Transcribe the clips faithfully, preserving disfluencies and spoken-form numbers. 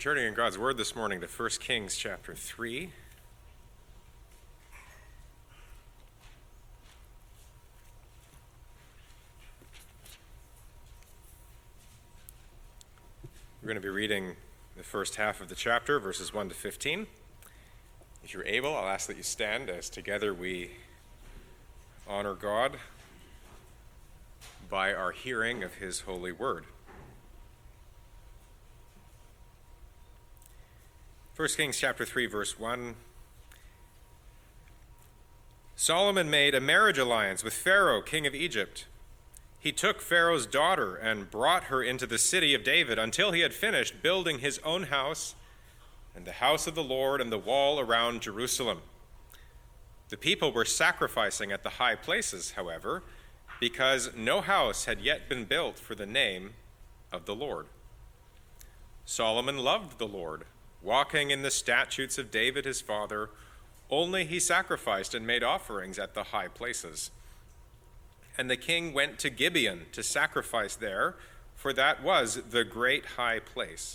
turning in God's Word this morning to First Kings chapter three. We're going to be reading the first half of the chapter, verses one to fifteen. If you're able, I'll ask that you stand as together we honor God by our hearing of His holy word. First Kings chapter three, verse one. Solomon made a marriage alliance with Pharaoh, king of Egypt. He took Pharaoh's daughter and brought her into the city of David until he had finished building his own house and the house of the Lord and the wall around Jerusalem. The people were sacrificing at the high places, however, because no house had yet been built for the name of the Lord. Solomon loved the Lord, walking in the statutes of David his father. Only he sacrificed and made offerings at the high places. And the king went to Gibeon to sacrifice there, for that was the great high place.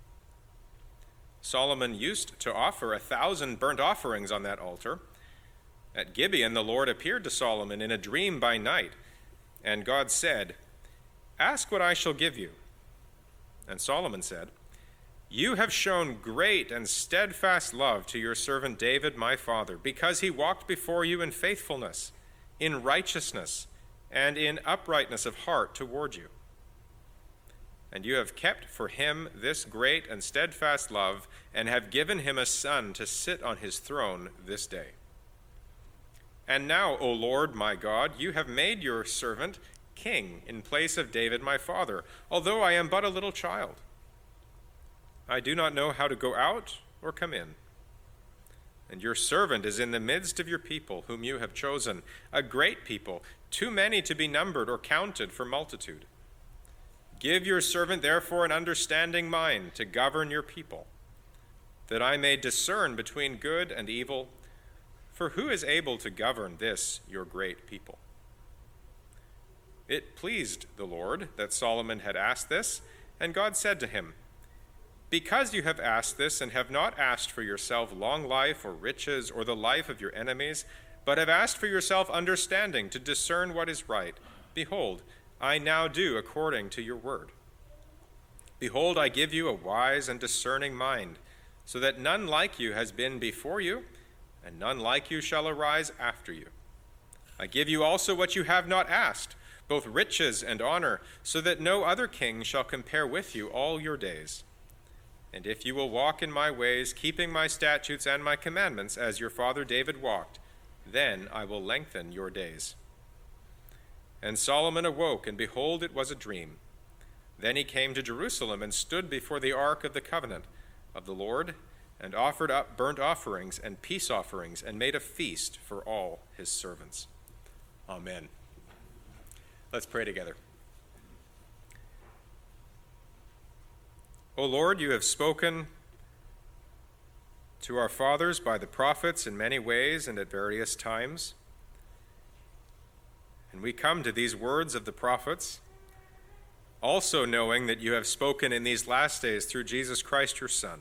Solomon used to offer a thousand burnt offerings on that altar. At Gibeon, the Lord appeared to Solomon in a dream by night, and God said, "Ask what I shall give you." And Solomon said, "You have shown great and steadfast love to your servant David, my father, because he walked before you in faithfulness, in righteousness, and in uprightness of heart toward you. And you have kept for him this great and steadfast love, and have given him a son to sit on his throne this day. And now, O Lord my God, you have made your servant king in place of David my father, although I am but a little child. I do not know how to go out or come in. And your servant is in the midst of your people, whom you have chosen, a great people, too many to be numbered or counted for multitude. Give your servant therefore an understanding mind to govern your people, that I may discern between good and evil. For who is able to govern this your great people?" It pleased the Lord that Solomon had asked this, and God said to him, "Because you have asked this and have not asked for yourself long life or riches or the life of your enemies, but have asked for yourself understanding to discern what is right, behold, I now do according to your word. Behold, I give you a wise and discerning mind, so that none like you has been before you, and none like you shall arise after you. I give you also what you have not asked, both riches and honor, so that no other king shall compare with you all your days. And if you will walk in my ways, keeping my statutes and my commandments, as your father David walked, then I will lengthen your days." And Solomon awoke, and behold, it was a dream. Then he came to Jerusalem and stood before the ark of the covenant of the Lord, and offered up burnt offerings and peace offerings, and made a feast for all his servants. Amen. Let's pray together. O Lord, you have spoken to our fathers by the prophets in many ways and at various times. And we come to these words of the prophets, also knowing that you have spoken in these last days through Jesus Christ, your Son.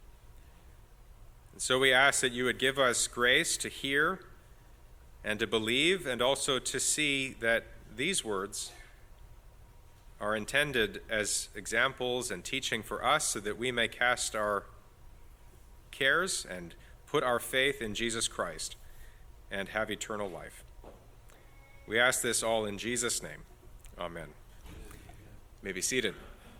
And so we ask that you would give us grace to hear and to believe, and also to see that these words are intended as examples and teaching for us, so that we may cast our cares and put our faith in Jesus Christ and have eternal life. We ask this all in Jesus' name. Amen. You may be seated.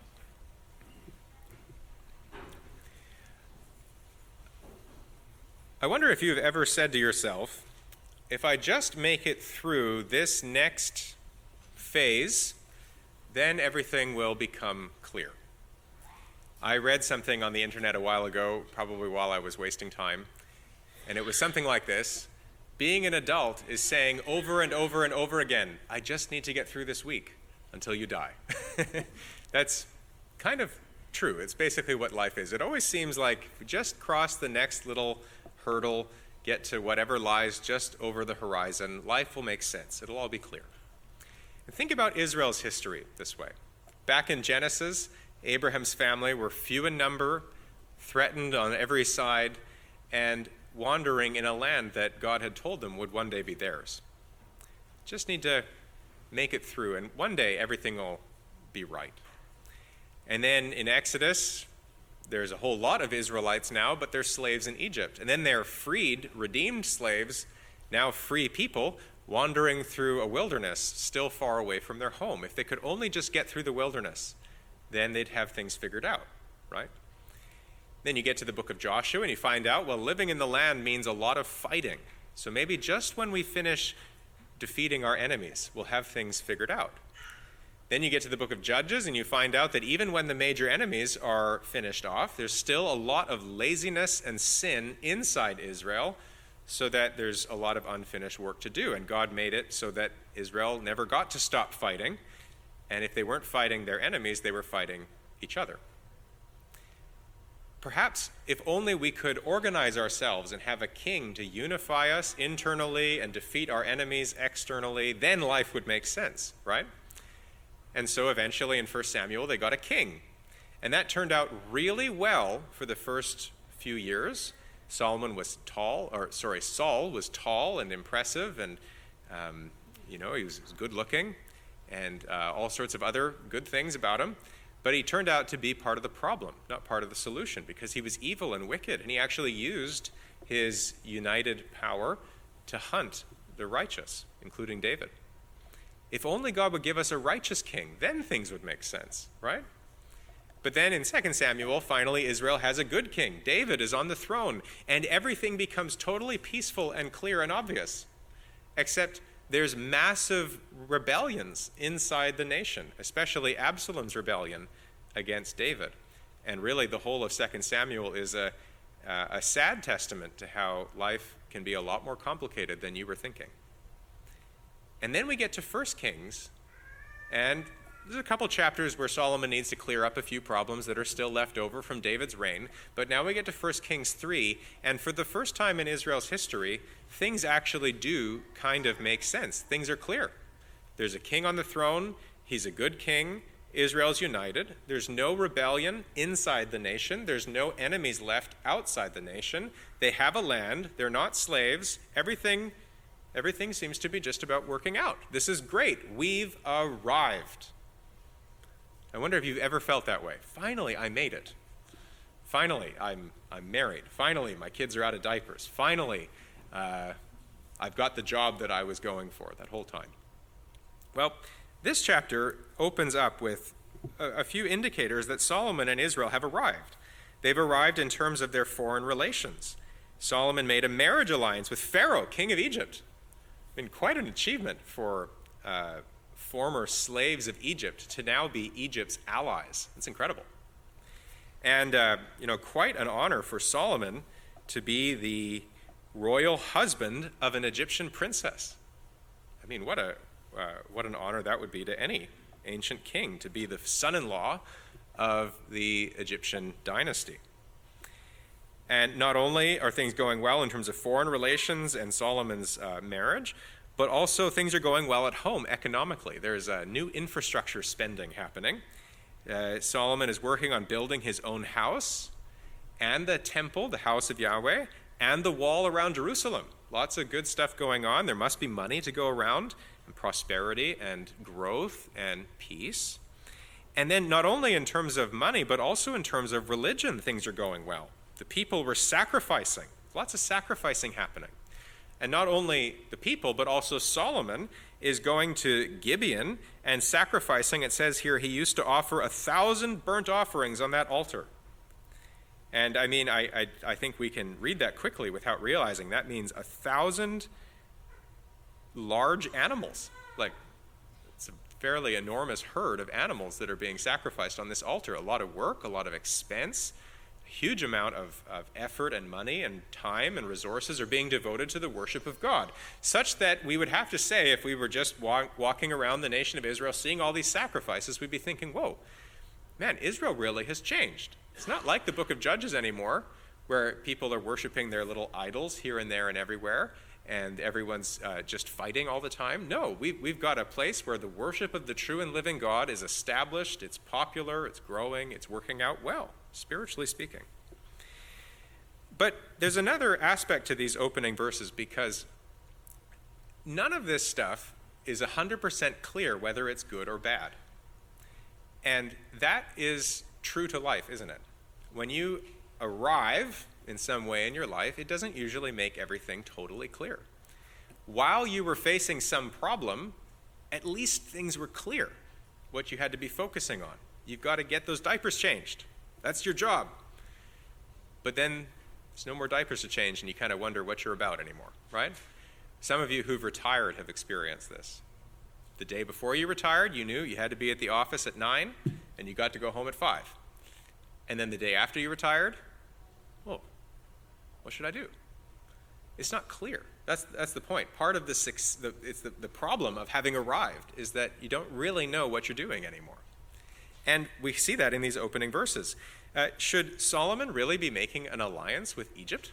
I wonder if you've ever said to yourself, if I just make it through this next phase, then everything will become clear. I read something on the internet a while ago, probably while I was wasting time, and it was something like this: being an adult is saying over and over and over again, I just need to get through this week until you die. That's kind of true. It's basically what life is. It always seems like if we just cross the next little hurdle, get to whatever lies just over the horizon, life will make sense. It'll all be clear. And think about Israel's history this way. Back in Genesis, Abraham's family were few in number threatened on every side, and wandering in a land that God had told them would one day be theirs. Just need to make it through, and one day everything will be right. And then in Exodus, there's a whole lot of Israelites now, but they're slaves in Egypt. And then they're freed, redeemed slaves, now free people, wandering through a wilderness, still far away from their home. If they could only just get through the wilderness, then they'd have things figured out, right? Then you get to the book of Joshua and you find out, well, living in the land means a lot of fighting. So maybe just when we finish defeating our enemies, we'll have things figured out. Then you get to the book of Judges and you find out that even when the major enemies are finished off, there's still a lot of laziness and sin inside Israel, so that there's a lot of unfinished work to do. And God made it so that Israel never got to stop fighting. And if they weren't fighting their enemies, they were fighting each other. Perhaps if only we could organize ourselves and have a king to unify us internally and defeat our enemies externally, then life would make sense, right? And so eventually in First Samuel, they got a king. And that turned out really well for the first few years. Solomon was tall, or sorry, Saul was tall and impressive, and um, you know, he was, was good looking, and uh, all sorts of other good things about him. But he turned out to be part of the problem, not part of the solution, because he was evil and wicked, and he actually used his united power to hunt the righteous, including David. If only God would give us a righteous king, then things would make sense, right? But then in Second Samuel, finally, Israel has a good king. David is on the throne, and everything becomes totally peaceful and clear and obvious, except there's massive rebellions inside the nation, especially Absalom's rebellion against David. And really, the whole of Second Samuel is a, uh, a sad testament to how life can be a lot more complicated than you were thinking. And then we get to First Kings, and there's a couple chapters where Solomon needs to clear up a few problems that are still left over from David's reign. But now we get to First Kings three, and for the first time in Israel's history, things actually do kind of make sense. Things are clear. There's a king on the throne. He's a good king. Israel's united. There's no rebellion inside the nation. There's no enemies left outside the nation. They have a land. They're not slaves. Everything, everything seems to be just about working out. This is great. We've arrived. I wonder if you've ever felt that way. Finally, I made it. Finally, I'm I'm married. Finally, my kids are out of diapers. Finally, uh, I've got the job that I was going for that whole time. Well, this chapter opens up with a, a few indicators that Solomon and Israel have arrived. They've arrived in terms of their foreign relations. Solomon made a marriage alliance with Pharaoh, king of Egypt. I mean, quite an achievement for uh, former slaves of Egypt to now be Egypt's allies. It's incredible. And, uh, you know, quite an honor for Solomon to be the royal husband of an Egyptian princess. I mean, what a uh, what an honor that would be to any ancient king, to be the son-in-law of the Egyptian dynasty. And not only are things going well in terms of foreign relations and Solomon's uh, marriage, but also things are going well at home economically. There's a new infrastructure spending happening. Uh, Solomon is working on building his own house and the temple, the house of Yahweh, and the wall around Jerusalem. Lots of good stuff going on. There must be money to go around, and prosperity and growth and peace. And then not only in terms of money, but also in terms of religion, things are going well. The people were sacrificing. Lots of sacrificing happening. And not only the people, but also Solomon is going to Gibeon and sacrificing. It says here he used to offer a thousand burnt offerings on that altar. And I mean, I, I, I think we can read that quickly without realizing that means a thousand large animals. Like, it's a fairly enormous herd of animals that are being sacrificed on this altar. A lot of work, a lot of expense. Huge amount of, of effort and money and time and resources are being devoted to the worship of God, such that we would have to say, if we were just walk, walking around the nation of Israel seeing all these sacrifices, we'd be thinking, whoa, man, Israel really has changed. It's not like the book of Judges anymore, where people are worshiping their little idols here and there and everywhere, and everyone's uh, just fighting all the time. No, we've, we've got a place where the worship of the true and living God is established, it's popular, it's growing, it's working out well, spiritually speaking. But there's another aspect to these opening verses, because none of this stuff is one hundred percent clear whether it's good or bad. And that is true to life, isn't it? When you arrive in some way in your life, it doesn't usually make everything totally clear. While you were facing some problem, at least things were clear, what you had to be focusing on. You've got to get those diapers changed. That's your job. But then there's no more diapers to change, and you kind of wonder what you're about anymore, right? Some of you who've retired have experienced this. The day before you retired, you knew you had to be at the office at nine, and you got to go home at five. And then the day after you retired, well, what should I do? It's not clear. That's that's the point. Part of the, the it's the, the problem of having arrived is that you don't really know what you're doing anymore. And we see that in these opening verses. Uh, should Solomon really be making an alliance with Egypt?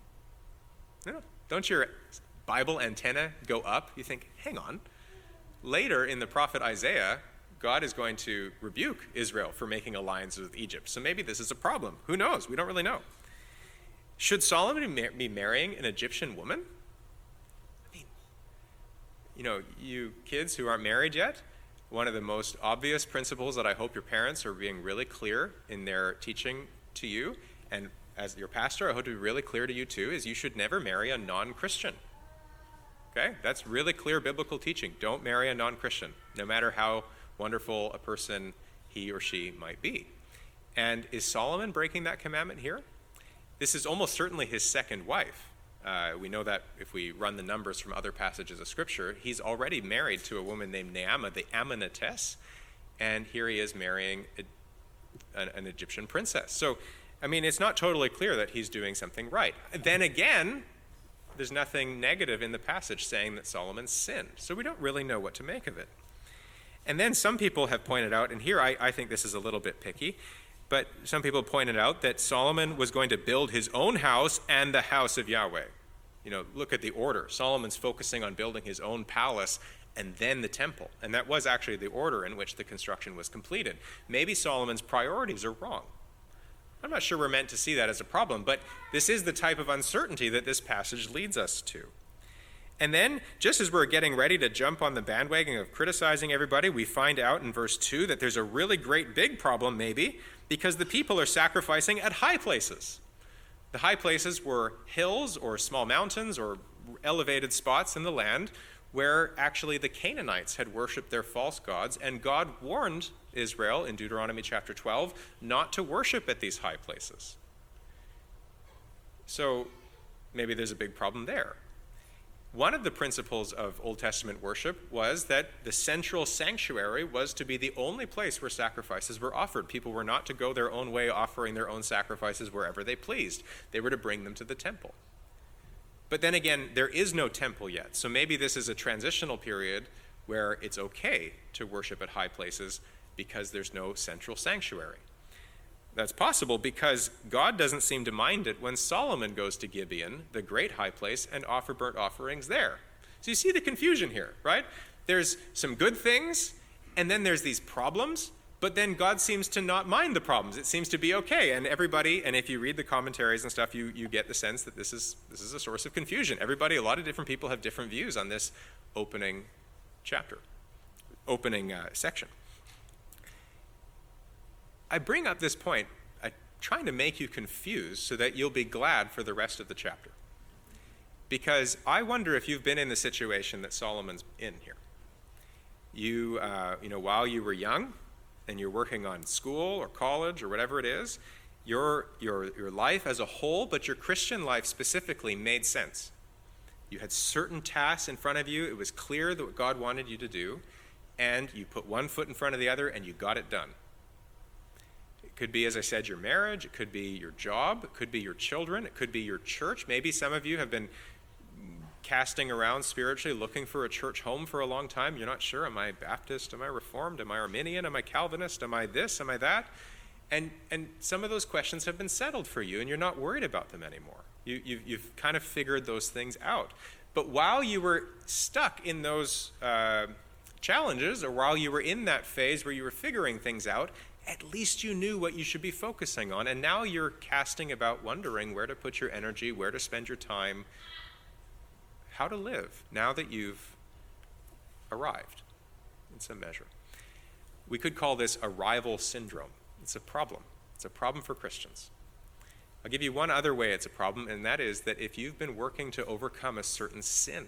No. Don't your Bible antenna go up? You think, hang on. Later in the prophet Isaiah, God is going to rebuke Israel for making alliances with Egypt. So maybe this is a problem. Who knows? We don't really know. Should Solomon be marrying an Egyptian woman? I mean, you know, you kids who aren't married yet, one of the most obvious principles that I hope your parents are being really clear in their teaching to you, and as your pastor, I hope to be really clear to you too, is you should never marry a non-Christian. Okay? That's really clear biblical teaching. Don't marry a non-Christian, no matter how wonderful a person he or she might be. And is Solomon breaking that commandment here? This is almost certainly his second wife. Uh, we know that if we run the numbers from other passages of Scripture, he's already married to a woman named Naamah, the Ammonitess, and here he is marrying a, an, an Egyptian princess. So, I mean, it's not totally clear that he's doing something right. Then again, there's nothing negative in the passage saying that Solomon sinned, so we don't really know what to make of it. And then some people have pointed out, and here I, I think this is a little bit picky, but some people pointed out that Solomon was going to build his own house and the house of Yahweh. You know, look at the order. Solomon's focusing on building his own palace and then the temple. And that was actually the order in which the construction was completed. Maybe Solomon's priorities are wrong. I'm not sure we're meant to see that as a problem, but this is the type of uncertainty that this passage leads us to. And then, just as we're getting ready to jump on the bandwagon of criticizing everybody, we find out in verse two that there's a really great big problem, maybe, because the people are sacrificing at high places. The high places were hills or small mountains or elevated spots in the land where actually the Canaanites had worshipped their false gods, and God warned Israel in Deuteronomy chapter twelve not to worship at these high places. So maybe there's a big problem there. One of the principles of Old Testament worship was that the central sanctuary was to be the only place where sacrifices were offered. People were not to go their own way offering their own sacrifices wherever they pleased. They were to bring them to the temple. But then again, there is no temple yet, so maybe this is a transitional period where it's okay to worship at high places because there's no central sanctuary. That's possible because God doesn't seem to mind it when Solomon goes to Gibeon, the great high place, and offer burnt offerings there. So you see the confusion here, right? There's some good things, and then there's these problems, but then God seems to not mind the problems. It seems to be okay, and everybody, and if you read the commentaries and stuff, you, you get the sense that this is this is a source of confusion. Everybody, a lot of different people have different views on this opening chapter, opening uh, section. I bring up this point, I'm trying to make you confused so that you'll be glad for the rest of the chapter. Because I wonder if you've been in the situation that Solomon's in here. You, uh, you know, while you were young and you're working on school or college or whatever it is, your, your, your life as a whole, but your Christian life specifically, made sense. You had certain tasks in front of you. It was clear that what God wanted you to do, and you put one foot in front of the other and you got it done. It could be, as I said, your marriage. It could be your job. It could be your children. It could be your church. Maybe some of you have been casting around spiritually, looking for a church home for a long time. You're not sure, am I Baptist? Am I Reformed? Am I Arminian? Am I Calvinist? Am I this? Am I that? And and some of those questions have been settled for you, and you're not worried about them anymore. You, you've, you've kind of figured those things out. But while you were stuck in those uh, challenges, or while you were in that phase where you were figuring things out, at least you knew what you should be focusing on, and now you're casting about wondering where to put your energy, where to spend your time, how to live now that you've arrived in some measure. We could call this arrival syndrome. It's a problem. It's a problem for Christians. I'll give you one other way it's a problem, and that is that if you've been working to overcome a certain sin,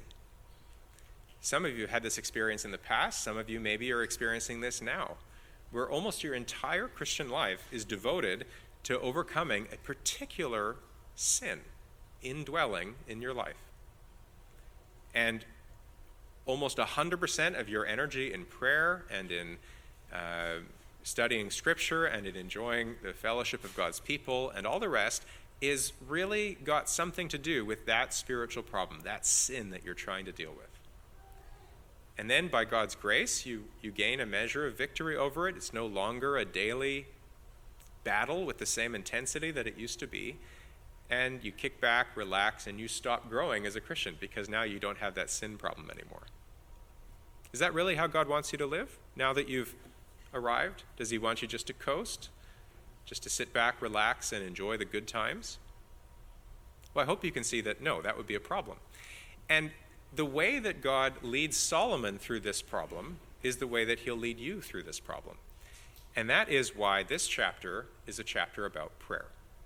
some of you had this experience in the past, some of you maybe are experiencing this now, where almost your entire Christian life is devoted to overcoming a particular sin indwelling in your life. And almost one hundred percent of your energy in prayer and in uh, studying Scripture and in enjoying the fellowship of God's people and all the rest is really got something to do with that spiritual problem, that sin that you're trying to deal with. And then by God's grace, you, you gain a measure of victory over it. It's no longer a daily battle with the same intensity that it used to be. And you kick back, relax, and you stop growing as a Christian because now you don't have that sin problem anymore. Is that really how God wants you to live now that you've arrived? Does he want you just to coast, just to sit back, relax, and enjoy the good times? Well, I hope you can see that, no, that would be a problem. And the way that God leads Solomon through this problem is the way that he'll lead you through this problem. And that is why this chapter is a chapter about prayer.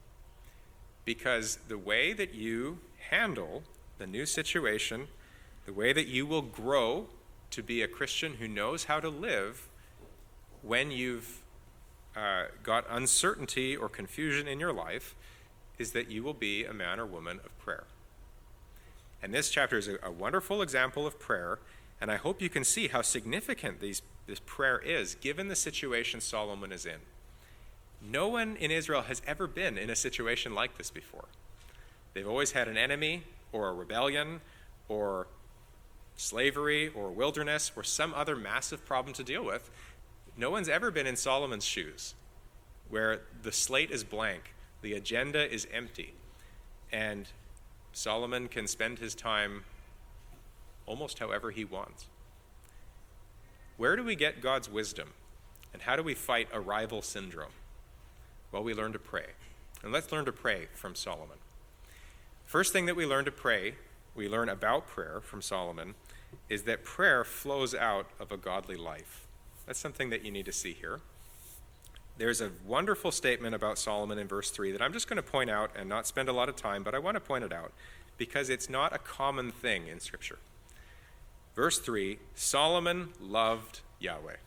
Because the way that you handle the new situation, the way that you will grow to be a Christian who knows how to live when you've uh, got uncertainty or confusion in your life, is that you will be a man or woman of prayer. And this chapter is a, a wonderful example of prayer, and I hope you can see how significant these, this prayer is, given the situation Solomon is in. No one in Israel has ever been in a situation like this before. They've always had an enemy, or a rebellion, or slavery, or wilderness, or some other massive problem to deal with. No one's ever been in Solomon's shoes, where the slate is blank, the agenda is empty, and Solomon can spend his time almost however he wants. Where do we get God's wisdom? And how do we fight arrival syndrome? Well, we learn to pray. And let's learn to pray from Solomon. First thing that we learn to pray, we learn about prayer from Solomon, is that prayer flows out of a godly life. That's something that you need to see here. There's a wonderful statement about Solomon in verse three that I'm just going to point out and not spend a lot of time, but I want to point it out because it's not a common thing in Scripture. Verse three, Solomon loved Yahweh.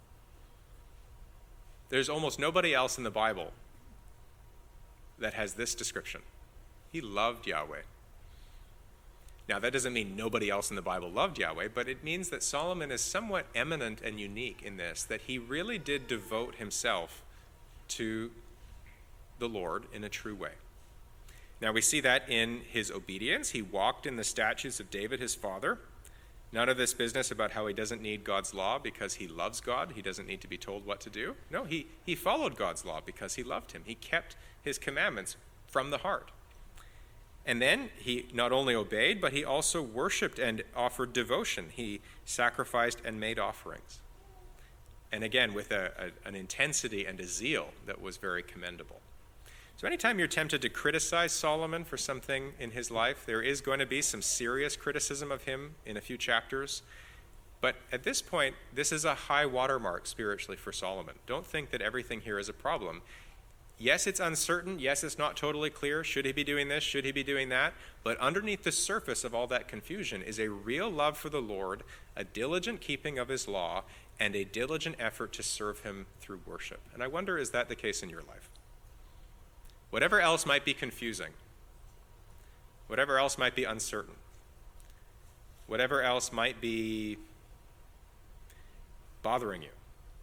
There's almost nobody else in the Bible that has this description. He loved Yahweh. Now, that doesn't mean nobody else in the Bible loved Yahweh, but it means that Solomon is somewhat eminent and unique in this, that he really did devote himself to the Lord in a true way. Now, we see that in his obedience. He walked in the statutes of David, his father. None of this business about how he doesn't need God's law because he loves God. He doesn't need to be told what to do. No, he, he followed God's law because he loved him. He kept his commandments from the heart. And then he not only obeyed, but he also worshiped and offered devotion. He sacrificed and made offerings. And again, with a, a, an intensity and a zeal that was very commendable. So anytime you're tempted to criticize Solomon for something in his life, there is going to be some serious criticism of him in a few chapters. But at this point, this is a high watermark spiritually for Solomon. Don't think that everything here is a problem. Yes, it's uncertain. Yes, it's not totally clear. Should he be doing this? Should he be doing that? But underneath the surface of all that confusion is a real love for the Lord, a diligent keeping of his law, and a diligent effort to serve him through worship. And I wonder, is that the case in your life? Whatever else might be confusing, whatever else might be uncertain, whatever else might be bothering you,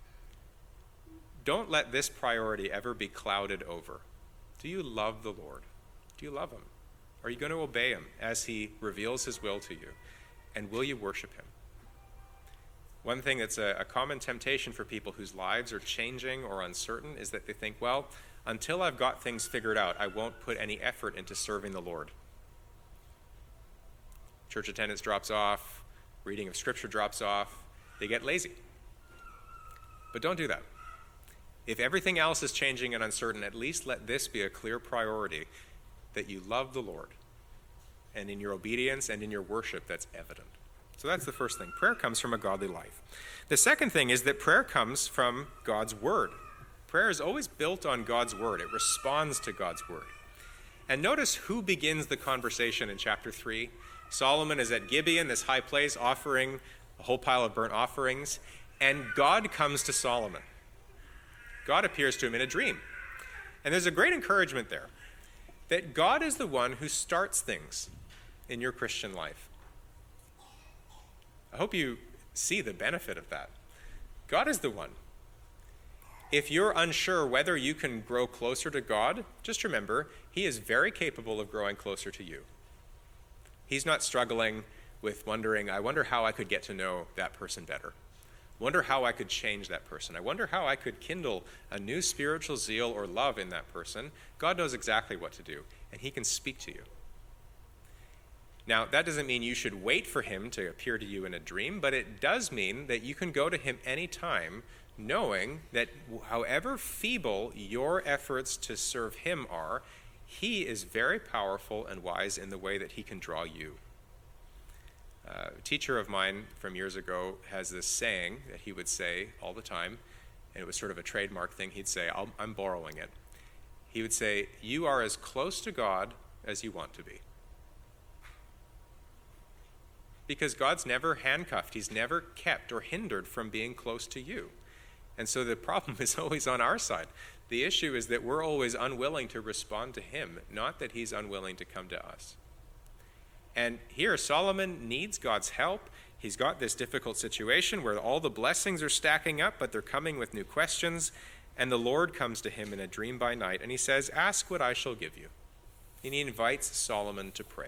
don't let this priority ever be clouded over. Do you love the Lord? Do you love him? Are you going to obey him as he reveals his will to you? And will you worship him? One thing that's a, a common temptation for people whose lives are changing or uncertain is that they think, well, until I've got things figured out, I won't put any effort into serving the Lord. Church attendance drops off, reading of Scripture drops off, they get lazy. But don't do that. If everything else is changing and uncertain, at least let this be a clear priority, that you love the Lord. And in your obedience and in your worship, that's evident. So that's the first thing. Prayer comes from a godly life. The second thing is that prayer comes from God's word. Prayer is always built on God's word. It responds to God's word. And notice who begins the conversation in chapter three. Solomon is at Gibeon, this high place, offering a whole pile of burnt offerings, and God comes to Solomon. God appears to him in a dream. And there's a great encouragement there, that God is the one who starts things in your Christian life. I hope you see the benefit of that. God is the one. If you're unsure whether you can grow closer to God, just remember, he is very capable of growing closer to you. He's not struggling with wondering, I wonder how I could get to know that person better. Wonder how I could change that person. I wonder how I could kindle a new spiritual zeal or love in that person. God knows exactly what to do, and he can speak to you. Now, that doesn't mean you should wait for him to appear to you in a dream, but it does mean that you can go to him anytime, knowing that however feeble your efforts to serve him are, he is very powerful and wise in the way that he can draw you. Uh, a teacher of mine from years ago has this saying that he would say all the time, and it was sort of a trademark thing. He'd say, I'll, I'm borrowing it. He would say, you are as close to God as you want to be. Because God's never handcuffed. He's never kept or hindered from being close to you. And so the problem is always on our side. The issue is that we're always unwilling to respond to him, not that he's unwilling to come to us. And here, Solomon needs God's help. He's got this difficult situation where all the blessings are stacking up, but they're coming with new questions. And the Lord comes to him in a dream by night, and he says, ask what I shall give you. And he invites Solomon to pray.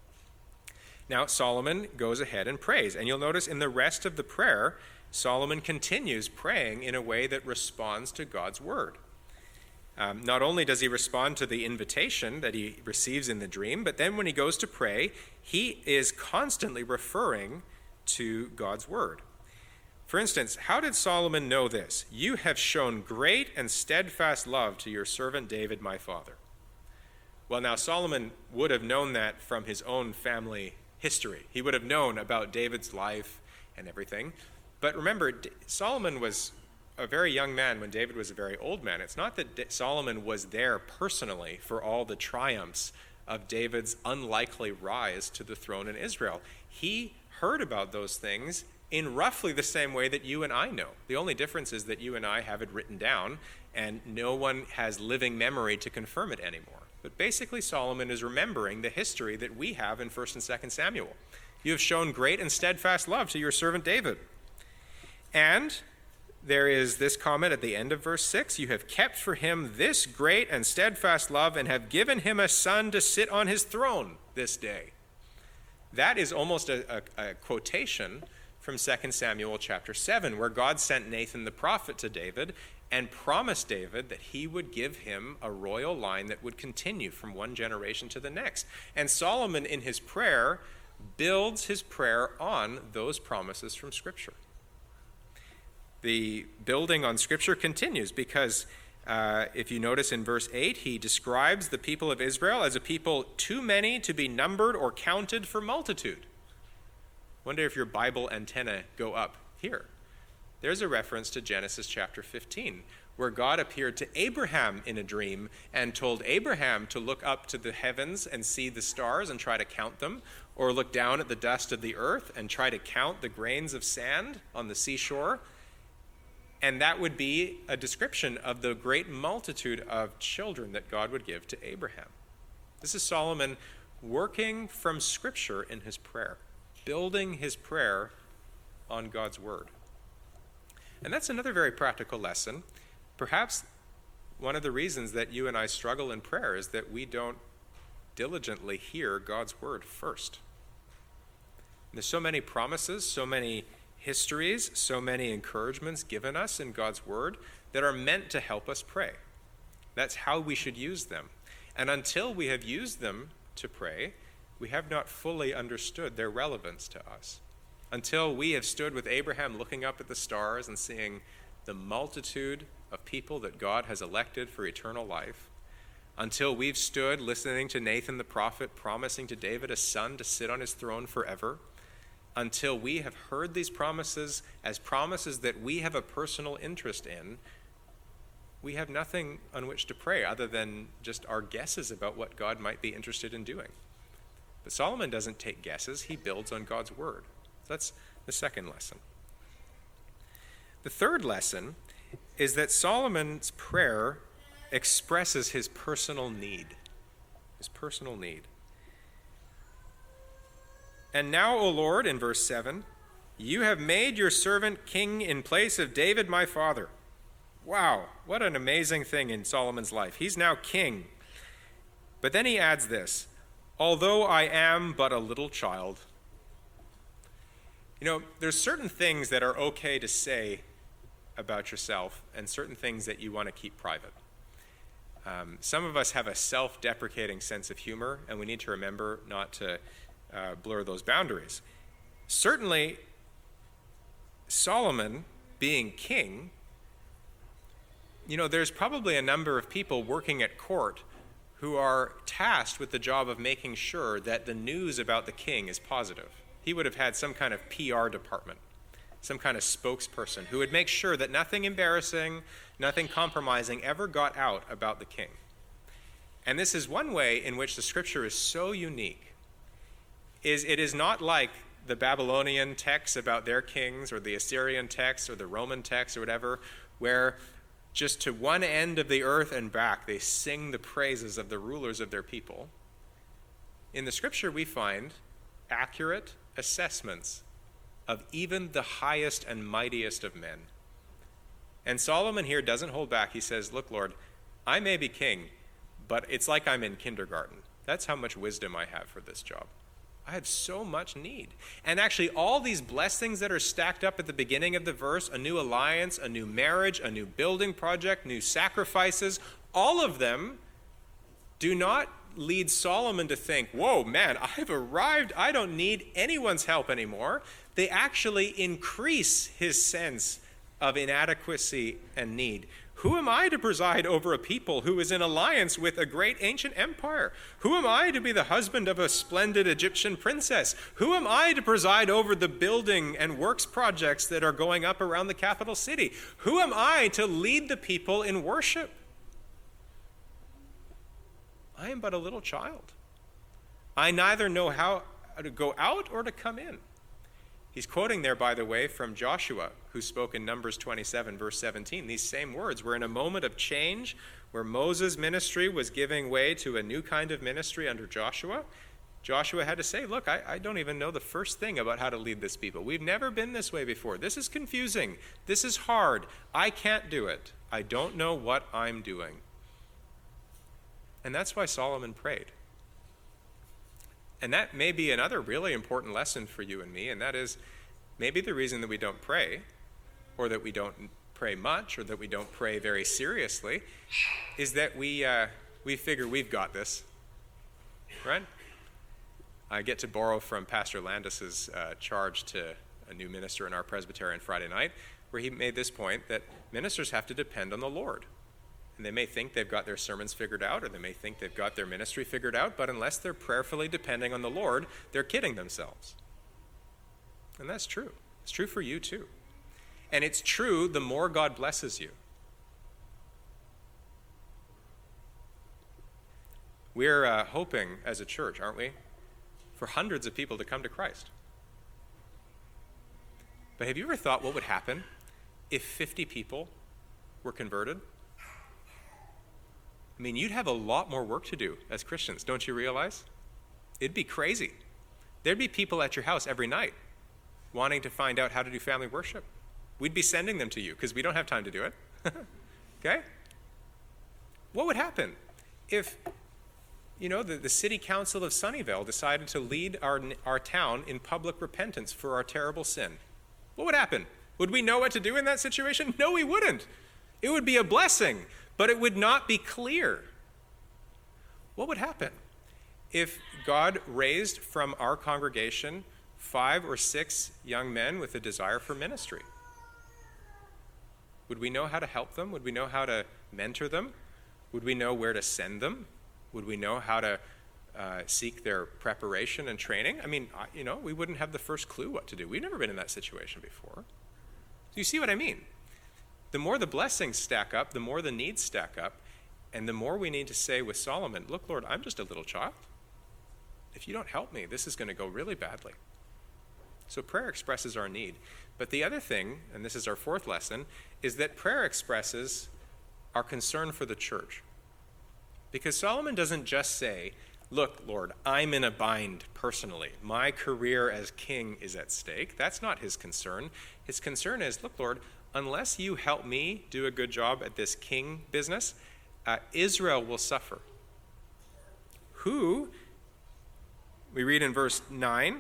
Now, Solomon goes ahead and prays. And you'll notice in the rest of the prayer, Solomon continues praying in a way that responds to God's word. Um, not only does he respond to the invitation that he receives in the dream, but then when he goes to pray, he is constantly referring to God's word. For instance, how did Solomon know this? You have shown great and steadfast love to your servant David, my father. Well, now Solomon would have known that from his own family history. He would have known about David's life and everything. But remember, Solomon was a very young man when David was a very old man. It's not that Solomon was there personally for all the triumphs of David's unlikely rise to the throne in Israel. He heard about those things in roughly the same way that you and I know. The only difference is that you and I have it written down, and no one has living memory to confirm it anymore. But basically, Solomon is remembering the history that we have in First and Second Samuel. You have shown great and steadfast love to your servant David. And there is this comment at the end of verse six, you have kept for him this great and steadfast love and have given him a son to sit on his throne this day. That is almost a, a, a quotation from Second Samuel chapter seven, where God sent Nathan the prophet to David and promised David that he would give him a royal line that would continue from one generation to the next. And Solomon, in his prayer, builds his prayer on those promises from Scripture. The building on Scripture continues because uh, if you notice in verse eight, he describes the people of Israel as a people too many to be numbered or counted for multitude. Wonder if your Bible antenna go up here. There's a reference to Genesis chapter fifteen, where God appeared to Abraham in a dream and told Abraham to look up to the heavens and see the stars and try to count them, or look down at the dust of the earth and try to count the grains of sand on the seashore. And that would be a description of the great multitude of children that God would give to Abraham. This is Solomon working from Scripture in his prayer, building his prayer on God's word. And that's another very practical lesson. Perhaps one of the reasons that you and I struggle in prayer is that we don't diligently hear God's word first. And there's so many promises, so many histories, so many encouragements given us in God's word that are meant to help us pray. That's how we should use them. And until we have used them to pray, we have not fully understood their relevance to us. Until we have stood with Abraham looking up at the stars and seeing the multitude of people that God has elected for eternal life, until we've stood listening to Nathan the prophet promising to David a son to sit on his throne forever, until we have heard these promises as promises that we have a personal interest in, we have nothing on which to pray other than just our guesses about what God might be interested in doing. But Solomon doesn't take guesses, he builds on God's word. That's the second lesson. The third lesson is that Solomon's prayer expresses his personal need. His personal need. And now, O Lord, in verse seven, you have made your servant king in place of David my father. Wow, what an amazing thing in Solomon's life. He's now king. But then he adds this, although I am but a little child. You know, there's certain things that are okay to say about yourself and certain things that you want to keep private. Um, some of us have a self-deprecating sense of humor, and we need to remember not to uh, blur those boundaries. Certainly, Solomon being king, you know, there's probably a number of people working at court who are tasked with the job of making sure that the news about the king is positive. He would have had some kind of P R department, some kind of spokesperson who would make sure that nothing embarrassing, nothing compromising ever got out about the king. And this is one way in which the scripture is so unique, is it is not like the Babylonian texts about their kings or the Assyrian texts or the Roman texts or whatever, where just to one end of the earth and back they sing the praises of the rulers of their people. In the scripture we find accurate assessments of even the highest and mightiest of men. And Solomon here doesn't hold back. He says, look, Lord, I may be king, but it's like I'm in kindergarten. That's how much wisdom I have for this job. I have so much need. And actually, all these blessings that are stacked up at the beginning of the verse, a new alliance, a new marriage, a new building project, new sacrifices, all of them do not lead Solomon to think, whoa, man, I've arrived. I don't need anyone's help anymore. They actually increase his sense of inadequacy and need. Who am I to preside over a people who is in alliance with a great ancient empire? Who am I to be the husband of a splendid Egyptian princess? Who am I to preside over the building and works projects that are going up around the capital city? Who am I to lead the people in worship? I am but a little child. I neither know how to go out or to come in. He's quoting there, by the way, from Joshua, who spoke in Numbers twenty-seven, verse seventeen. These same words were in a moment of change where Moses' ministry was giving way to a new kind of ministry under Joshua. Joshua had to say, look, I, I don't even know the first thing about how to lead this people. We've never been this way before. This is confusing. This is hard. I can't do it. I don't know what I'm doing. And that's why Solomon prayed. And that may be another really important lesson for you and me, and that is maybe the reason that we don't pray, or that we don't pray much, or that we don't pray very seriously, is that we uh, we figure we've got this, right? I get to borrow from Pastor Landis's uh, charge to a new minister in our Presbyterian Friday night, where he made this point that ministers have to depend on the Lord. And they may think they've got their sermons figured out, or they may think they've got their ministry figured out, but unless they're prayerfully depending on the Lord, they're kidding themselves. And that's true. It's true for you too. And it's true the more God blesses you. We're uh, hoping as a church, aren't we, for hundreds of people to come to Christ. But have you ever thought what would happen if fifty people were converted? I mean, you'd have a lot more work to do as Christians, don't you realize? It'd be crazy. There'd be people at your house every night wanting to find out how to do family worship. We'd be sending them to you because we don't have time to do it. Okay? What would happen if, you know, the, the city council of Sunnyvale decided to lead our, our town in public repentance for our terrible sin? What would happen? Would we know what to do in that situation? No, we wouldn't. It would be a blessing, but it would not be clear. What would happen if God raised from our congregation five or six young men with a desire for ministry? Would we know how to help them? Would we know how to mentor them? Would we know where to send them? Would we know how to uh, seek their preparation and training? I mean, I, you know, we wouldn't have the first clue what to do. We've never been in that situation before. So you see what I mean? The more the blessings stack up, the more the needs stack up, and the more we need to say with Solomon, look, Lord, I'm just a little child. If you don't help me, this is going to go really badly. So prayer expresses our need. But the other thing, and this is our fourth lesson, is that prayer expresses our concern for the church. Because Solomon doesn't just say, look, Lord, I'm in a bind personally. My career as king is at stake. That's not his concern. His concern is, look, Lord, unless you help me do a good job at this king business, uh, Israel will suffer. Who, we read in verse nine,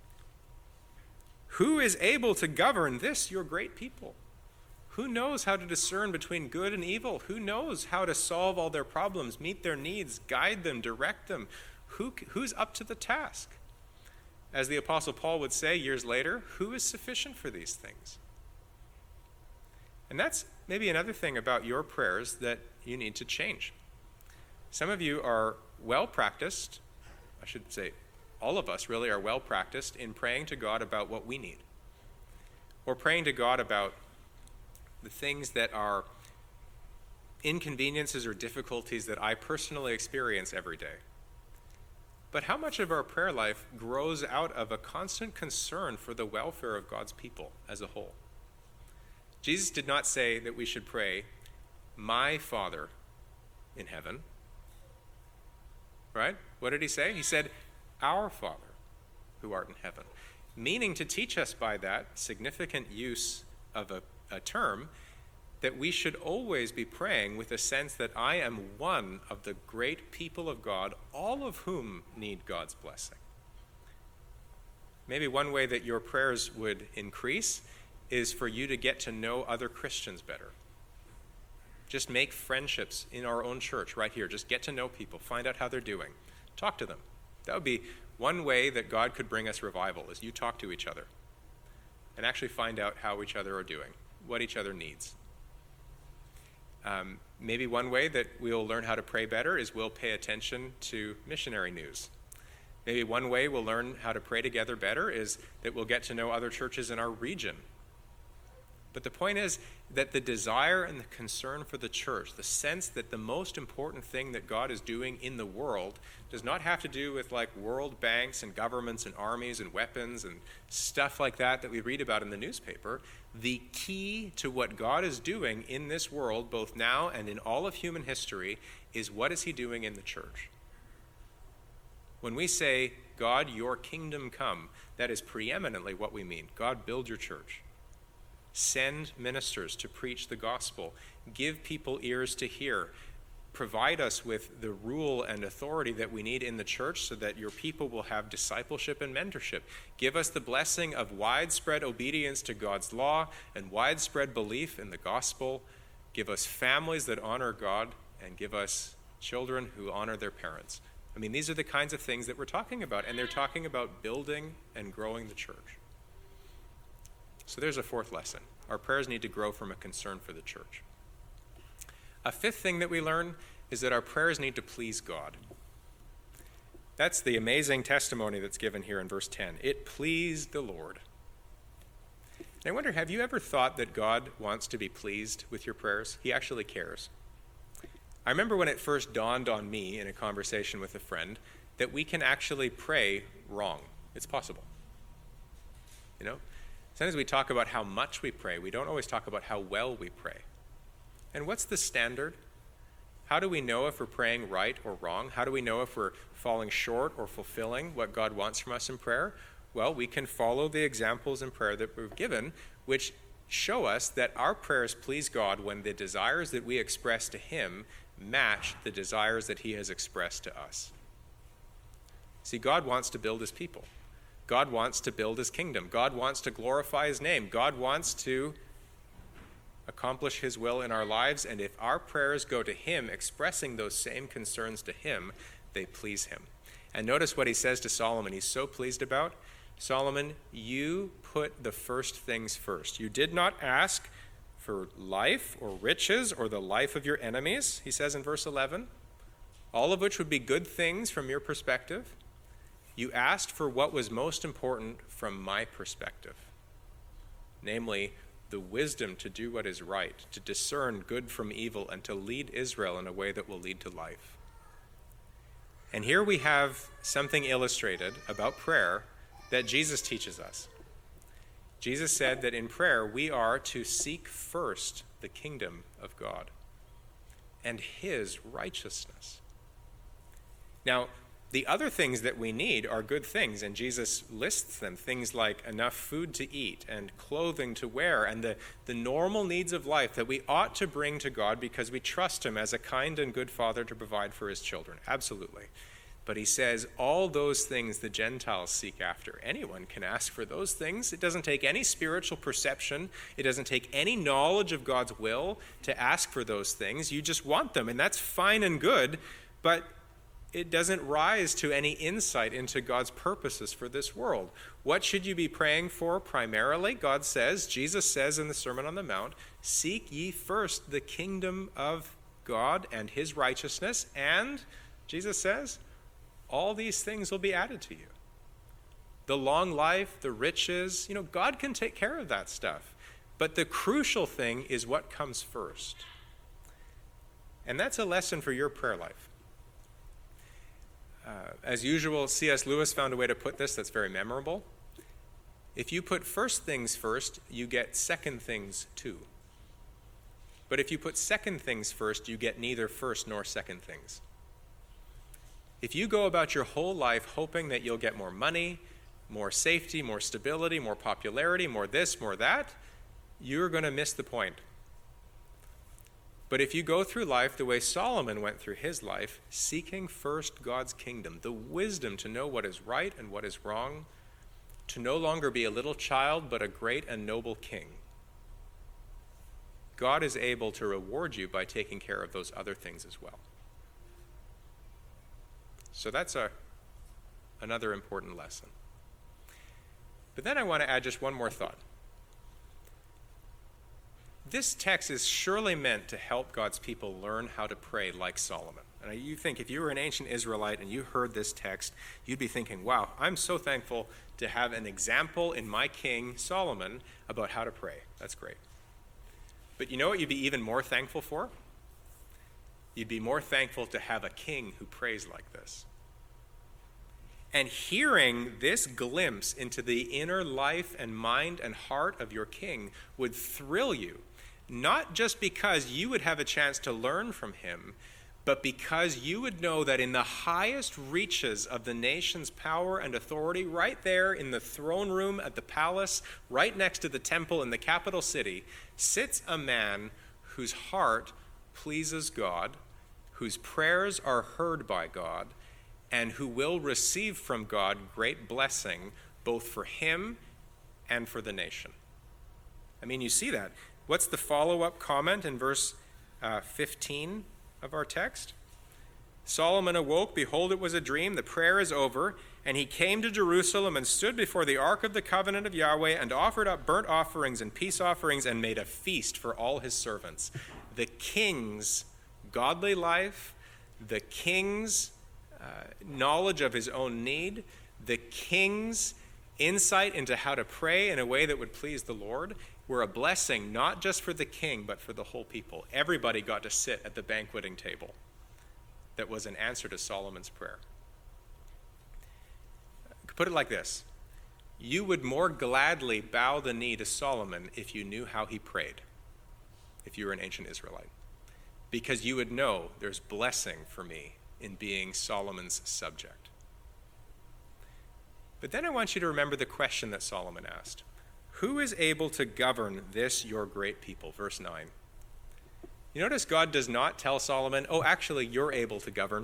who is able to govern this, your great people? Who knows how to discern between good and evil? Who knows how to solve all their problems, meet their needs, guide them, direct them? Who, who's up to the task? As the Apostle Paul would say years later, who is sufficient for these things? And that's maybe another thing about your prayers that you need to change. Some of you are well practiced, I should say all of us really are well practiced in praying to God about what we need. Or praying to God about the things that are inconveniences or difficulties that I personally experience every day. But how much of our prayer life grows out of a constant concern for the welfare of God's people as a whole? Jesus did not say that we should pray, my Father in heaven. Right? What did he say? He said, our Father who art in heaven. Meaning to teach us by that significant use of a, a term that we should always be praying with a sense that I am one of the great people of God, all of whom need God's blessing. Maybe one way that your prayers would increase is for you to get to know other Christians better. Just make friendships in our own church right here. Just get to know people, find out how they're doing, talk to them. That would be one way that God could bring us revival, is you talk to each other and actually find out how each other are doing, what each other needs. Um, maybe one way that we'll learn how to pray better is we'll pay attention to missionary news. Maybe one way we'll learn how to pray together better is that we'll get to know other churches in our region. But the point is that the desire and the concern for the church, the sense that the most important thing that God is doing in the world does not have to do with like world banks and governments and armies and weapons and stuff like that that we read about in the newspaper. The key to what God is doing in this world, both now and in all of human history, is what is he doing in the church? When we say, God, your kingdom come, that is preeminently what we mean. God, build your church. Send ministers to preach the gospel. Give people ears to hear. Provide us with the rule and authority that we need in the church so that your people will have discipleship and mentorship. Give us the blessing of widespread obedience to God's law and widespread belief in the gospel. Give us families that honor God, and give us children who honor their parents. I mean, these are the kinds of things that we're talking about, and they're talking about building and growing the church. So there's a fourth lesson. Our prayers need to grow from a concern for the church. A fifth thing that we learn is that our prayers need to please God. That's the amazing testimony that's given here in verse ten. It pleased the Lord. And I wonder, have you ever thought that God wants to be pleased with your prayers? He actually cares. I remember when it first dawned on me in a conversation with a friend that we can actually pray wrong. It's possible. You know? Sometimes we talk about how much we pray. We don't always talk about how well we pray. And what's the standard? How do we know if we're praying right or wrong? How do we know if we're falling short or fulfilling what God wants from us in prayer? Well, we can follow the examples in prayer that we've given, which show us that our prayers please God when the desires that we express to him match the desires that he has expressed to us. See, God wants to build his people. God wants to build his kingdom. God wants to glorify his name. God wants to accomplish his will in our lives. And if our prayers go to him, expressing those same concerns to him, they please him. And notice what he says to Solomon. He's so pleased about. Solomon, you put the first things first. You did not ask for life or riches or the life of your enemies, he says in verse eleven, all of which would be good things from your perspective. You asked for what was most important from my perspective, namely the wisdom to do what is right, to discern good from evil, and to lead Israel in a way that will lead to life. And here we have something illustrated about prayer that Jesus teaches us. Jesus said that in prayer we are to seek first the kingdom of God and his righteousness. Now, the other things that we need are good things, and Jesus lists them, things like enough food to eat and clothing to wear and the, the normal needs of life that we ought to bring to God because we trust him as a kind and good father to provide for his children. Absolutely. But he says all those things the Gentiles seek after. Anyone can ask for those things. It doesn't take any spiritual perception. It doesn't take any knowledge of God's will to ask for those things. You just want them, and that's fine and good, but it doesn't rise to any insight into God's purposes for this world. What should you be praying for primarily? God says, Jesus says in the Sermon on the Mount, seek ye first the kingdom of God and his righteousness, and, Jesus says, all these things will be added to you. The long life, the riches, you know, God can take care of that stuff. But the crucial thing is what comes first. And that's a lesson for your prayer life. Uh, as usual, C S Lewis found a way to put this that's very memorable. If you put first things first, you get second things too. But if you put second things first, you get neither first nor second things. If you go about your whole life hoping that you'll get more money, more safety, more stability, more popularity, more this, more that, you're going to miss the point. But if you go through life the way Solomon went through his life, seeking first God's kingdom, the wisdom to know what is right and what is wrong, to no longer be a little child but a great and noble king, God is able to reward you by taking care of those other things as well. So that's a, another important lesson. But then I want to add just one more thought. This text is surely meant to help God's people learn how to pray like Solomon. And you think if you were an ancient Israelite and you heard this text, you'd be thinking, wow, I'm so thankful to have an example in my king Solomon about how to pray. That's great. But you know what you'd be even more thankful for? You'd be more thankful to have a king who prays like this. And hearing this glimpse into the inner life and mind and heart of your king would thrill you, not just because you would have a chance to learn from him, but because you would know that in the highest reaches of the nation's power and authority, right there in the throne room at the palace, right next to the temple in the capital city, sits a man whose heart pleases God, whose prayers are heard by God, and who will receive from God great blessing, both for him and for the nation. I mean, you see that. What's the follow-up comment in verse uh, fifteen of our text? Solomon awoke, behold, it was a dream, the prayer is over, and he came to Jerusalem and stood before the ark of the covenant of Yahweh and offered up burnt offerings and peace offerings and made a feast for all his servants. The king's godly life, the king's uh, knowledge of his own need, the king's insight into how to pray in a way that would please the Lord were a blessing not just for the king, but for the whole people. Everybody got to sit at the banqueting table. That was an answer to Solomon's prayer. I could put it like this. You would more gladly bow the knee to Solomon if you knew how he prayed, if you were an ancient Israelite. Because you would know there's blessing for me in being Solomon's subject. But then I want you to remember the question that Solomon asked. Who is able to govern this your great people? Verse nine. You notice God does not tell Solomon, oh, actually, you're able to govern.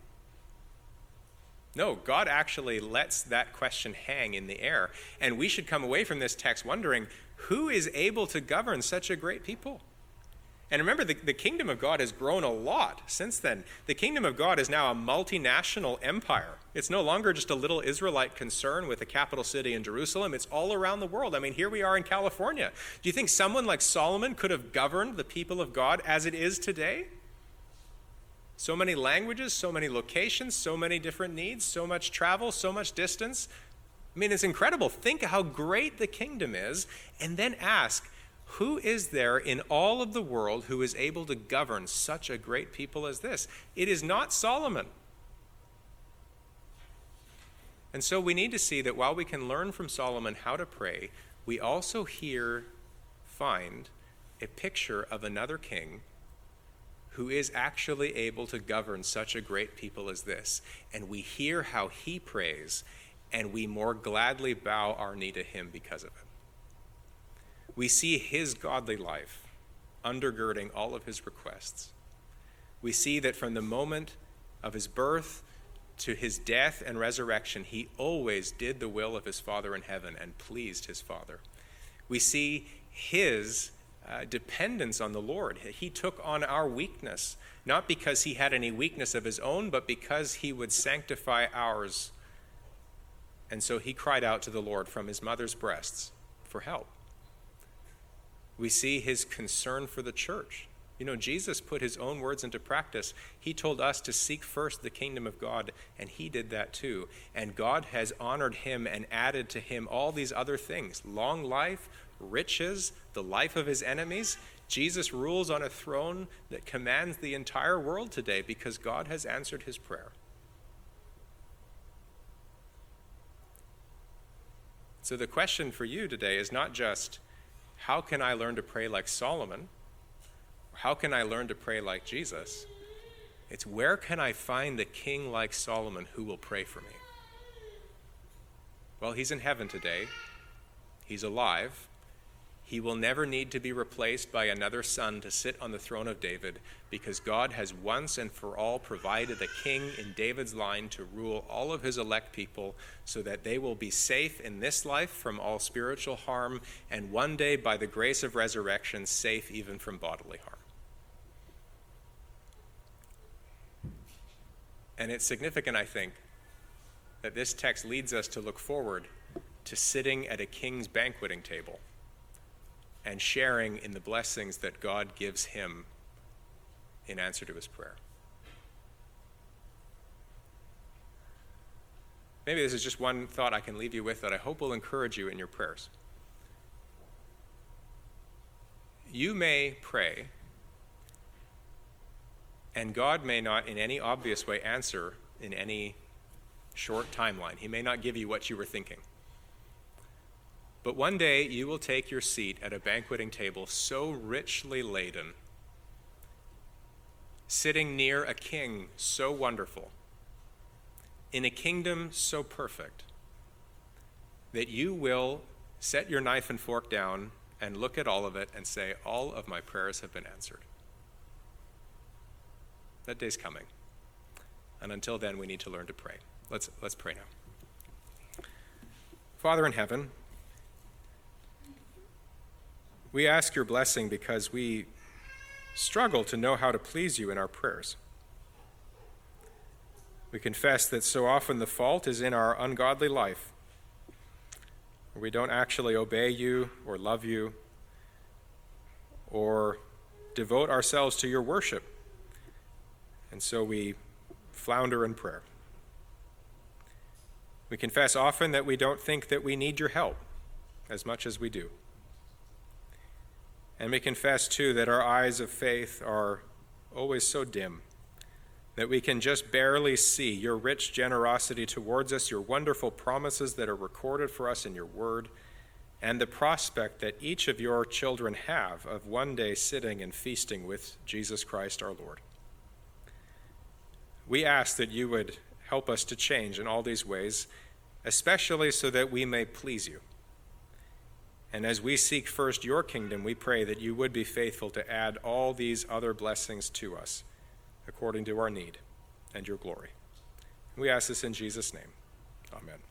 No, God actually lets that question hang in the air. And we should come away from this text wondering, who is able to govern such a great people? And remember, the, the kingdom of God has grown a lot since then. The kingdom of God is now a multinational empire. It's no longer just a little Israelite concern with a capital city in Jerusalem. It's all around the world. I mean, here we are in California. Do you think someone like Solomon could have governed the people of God as it is today? So many languages, so many locations, so many different needs, so much travel, so much distance. I mean, it's incredible. Think how great the kingdom is, and then ask, who is there in all of the world who is able to govern such a great people as this? It is not Solomon. And so we need to see that while we can learn from Solomon how to pray, we also here find a picture of another king who is actually able to govern such a great people as this. And we hear how he prays, and we more gladly bow our knee to him because of it. We see his godly life undergirding all of his requests. We see that from the moment of his birth to his death and resurrection, he always did the will of his Father in heaven and pleased his Father. We see his uh, dependence on the Lord. He took on our weakness, not because he had any weakness of his own, but because he would sanctify ours. And so he cried out to the Lord from his mother's breasts for help. We see his concern for the church. You know, Jesus put his own words into practice. He told us to seek first the kingdom of God, and he did that too. And God has honored him and added to him all these other things: long life, riches, the life of his enemies. Jesus rules on a throne that commands the entire world today because God has answered his prayer. So the question for you today is not just, how can I learn to pray like Solomon? How can I learn to pray like Jesus? It's, where can I find the king like Solomon who will pray for me? Well, he's in heaven today. He's alive. He will never need to be replaced by another son to sit on the throne of David, because God has once and for all provided a king in David's line to rule all of his elect people so that they will be safe in this life from all spiritual harm, and one day, by the grace of resurrection, safe even from bodily harm. And it's significant, I think, that this text leads us to look forward to sitting at a king's banqueting table and sharing in the blessings that God gives him in answer to his prayer. Maybe this is just one thought I can leave you with that I hope will encourage you in your prayers. You may pray, and God may not in any obvious way answer in any short timeline. He may not give you what you were thinking. But one day you will take your seat at a banqueting table so richly laden, sitting near a king so wonderful, in a kingdom so perfect, that you will set your knife and fork down and look at all of it and say, all of my prayers have been answered. That day's coming. And until then, we need to learn to pray. Let's, let's pray now. Father in heaven, we ask your blessing because we struggle to know how to please you in our prayers. We confess that so often the fault is in our ungodly life. We don't actually obey you or love you or devote ourselves to your worship. And so we flounder in prayer. We confess often that we don't think that we need your help as much as we do. And we confess, too, that our eyes of faith are always so dim that we can just barely see your rich generosity towards us, your wonderful promises that are recorded for us in your word, and the prospect that each of your children have of one day sitting and feasting with Jesus Christ our Lord. We ask that you would help us to change in all these ways, especially so that we may please you. And as we seek first your kingdom, we pray that you would be faithful to add all these other blessings to us according to our need and your glory. We ask this in Jesus' name. Amen.